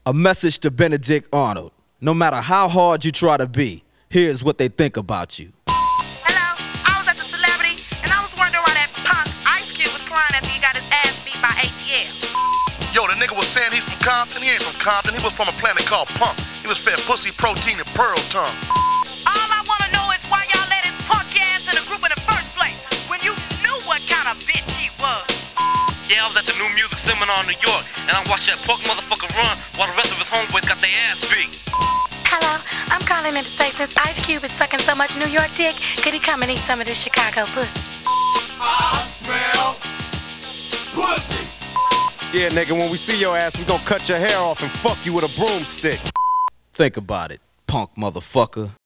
A message to Benedict Arnold. No matter how hard you try to be, here's what they think about you. Hello, I was at the Celebrity, and I was wondering why that punk Ice Cube was crying after he got his ass beat by ATL. Yo, the nigga was saying he's from Compton. He ain't from Compton. He was from a planet called Punk. He was fed pussy, protein, and pearl tongue. All I want to know is why y'all let his punk ass in the group in the first place, when you knew what kind of bitch he was. Yeah, I was at the New Music Seminar in New York, and I watched that punk motherfucker run while the rest of his homeboys got their ass beat. Hello, I'm calling in to say since Ice Cube is sucking so much New York dick, could he come and eat some of this Chicago pussy? I smell pussy. Yeah, nigga, when we see your ass, we gon' cut your hair off and fuck you with a broomstick. Think about it, punk motherfucker.